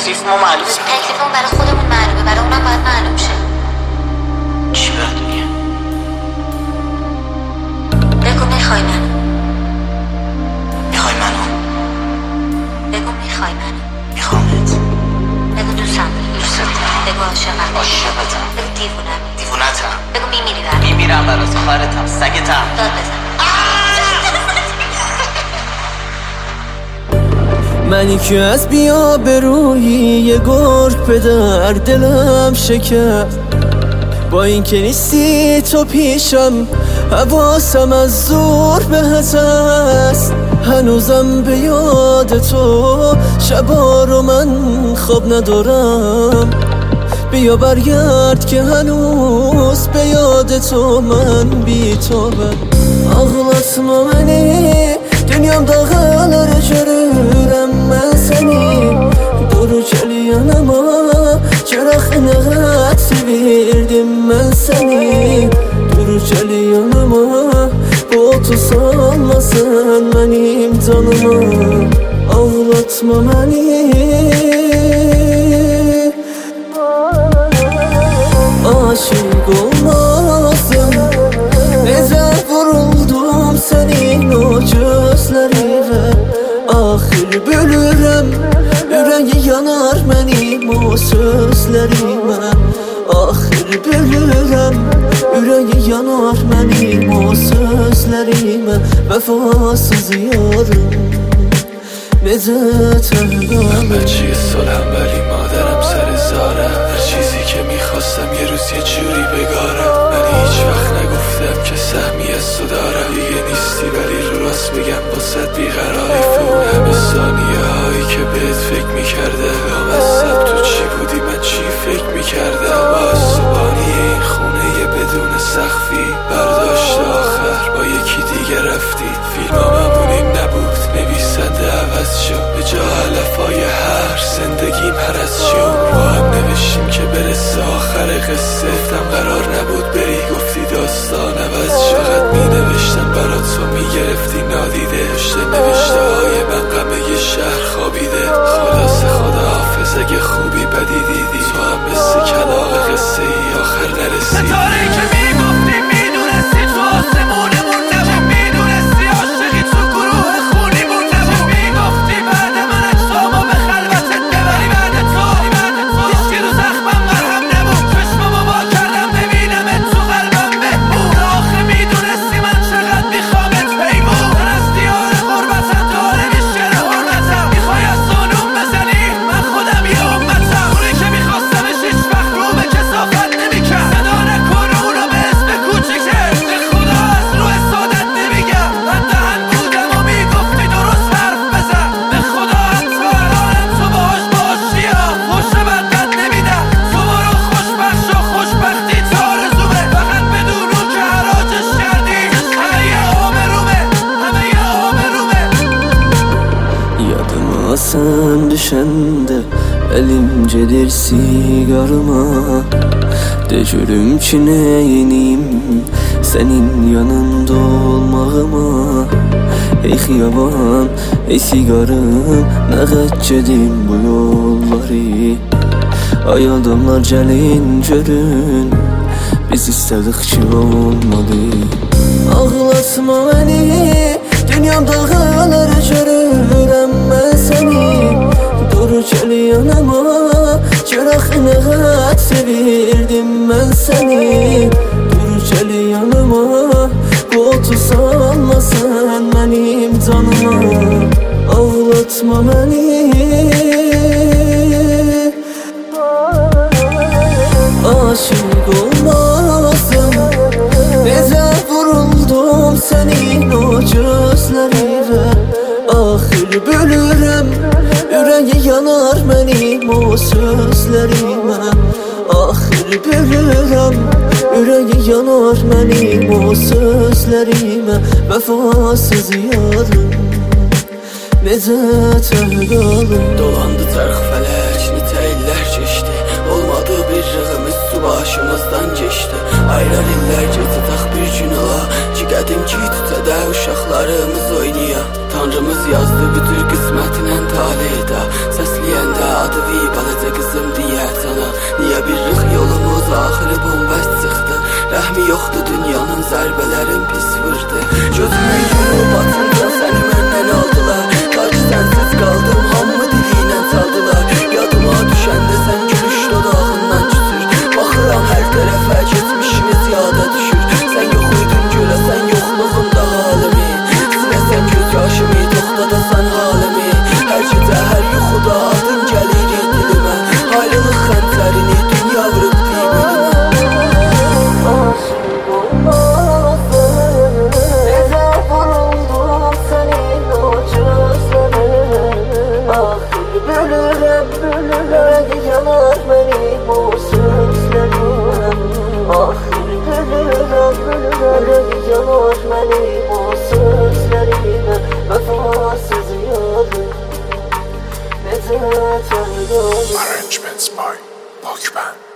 تکلیف ما معلومه. تکلیفمون برای خودمون معلومه، برای اونم باید معلوم شه. چی باید میگه؟ بگو میخوای منو. میخوای منو؟ بگو میخوای منو. میخوامت. بگو دوستم. دوستت دارم. بگو عاشقم. عاشقتم. بگو دیوونم. دیوونتم. بگو میمیری برام. میمیرم برات، خواهرتم، سگتم. داد بزن. منی که از بیا به روحی یه گرگ به در دلم شکست، با این که نیستی تو پیشم حواسم از زور بهت است. هنوزم به یاد تو شبا رو من خواب ندارم. بیا برگرد که هنوز به یاد تو من بیتابم. ağlatma beni, dünyam dağılır görürəm mən səni. Dur gəl yanıma, çırağını sevirdim mən səni. Dur gəl yanıma, qotu salmasın mənim canıma. Ağlatma beni, aşık olmasın. Necə vuruldum sənin o gözlərinə. Axır bölürəm, ürəyi yanar mənim o sözlərimə. Axır bölürəm, ürəyi yanar mənim o sözlərimə. Vəfasız yarım necə tənhalım. من بچه سالم ولی مادرم سر زارم. هر چیزی که میخواستم یه روز یه جوری بگارم. من هیچ وقت نگفتم که سهمی از تو دارم. دیگه نیستی ولی رو راست بگم باست بیقراری. فوق همه ثانیه هایی که بهت فکر میکرده. لامصب تو چی بودی من چی فکر میکردم. با صبحانی این خونه یه بدون سخفی برداشت آخر با یکی دیگه رفتی. فیلمام این نبود نویسنده عوض شد. به جا علفای هر زندگیم هرس شد. با هم نوشتیم که برسه آخر قصه. گفتم قرار نبود بری گفتی داستان عوض شد. فقط می نوشتم برات تو می گرفتی نادیده. پشت نوشته های من غمه یه شهر خوابیده. خلاص خدا حافظ اگه خوبی بدی دیدی. تو هم مثل کلاغ قصه ای آخر نرسیدی. ستاره که می گفتی می دونستی تو آسمونمون نبود. می دونستی عاشقی تو گروه خونیمون نبود. می گفتی بعد من اجسامو به خلوتت ببری. بعد تو هیچکی رو زخمم مرهم نبود. چشمامو با کردم ببینمت تو قلبم بهبود. آخه می دونستی من چقدر میخوامت پیمون. من از دیار غربتم داره میشکر حرمتم. میخوای از زانوم بزنی من خودم یه امتم. اونی که میخواستمش هیچ وقت رو به کثافت نمیکرد. صدا نکن اونو به اسم کوچیکه. به خدا از رو سادت نمیگم. من دهن بودم و میگفتی درست حرف بزن. به خدا حتی الانم تو باهاش باشی ها خوش بدت نمیدم. تو برو خوشبخت شو خوشبختی تا آرزومه. فقط بدون اون که حراجش کردی همه یه آبرومه. همه یه آبرومه. Yadıma sen düşəndə əlim gedir sigarıma. De görüm ki neynim sənin yanında olmağıma. Ey xiyaban, ey sigarım, nə qəd gedim bu yolları. Ay adamlar gəlin görün, biz istədik ki olmadı. Ağlatma beni, dünyam dağılır görürəm mən səni. Dur gəl yanıma, çırağını sevirdim mən səni. Dur gəl yanıma, qotu salmasın mənim canıma. Ağlatma beni, aşık olmasın. Necə vuruldum sənin o gözlərinə. Axır bölürəm, ürəyi yanar mənim o sözlərimə. Axır bölürəm, ürəyi yanar mənim o sözlərimə. Vəfasız yarım necə tənhalım. Dolandı çarx felek, nite iller geçti. Olmadı bir rığım üstü başımızdan geçdi. Aylar illər gecə tax bir gün ola ki, qədim gitcədə uşaqlarımız oynaya. Tanrımız yazdı büdür qismətinən taleydə, səsləyəndə adı vi balaca qızım deyər sana. Niyə bir rıx yolumuz axırı bombəst çıxdı? Rəhmi yoxdur dünyanın, zərbələrin pis vurdu. Gözümün yolu batınca səni məndən aldılar. Lakin sənsiz qaldım, hamı diliyle çaldılar. Yadıma düşəndə sən gülüş dodağından küsür. Baxıram hər tərəfə, geçmişimiz yada düşür. Sən yox idin gölə, sən yoxluğunda halimi. Siləsən göz yaşımı, toxtadasan halimi. Hər gecə, hər yuxuda adın gəlir dilimə. Ayrılıq xəncərini dünya vurub dibilimə. Yanar benim o sözlerim. Ahir bölürüm, yanar benim o sözlerim. Vefasız yarım, necə tanıdım. Arrangements by Pokemon.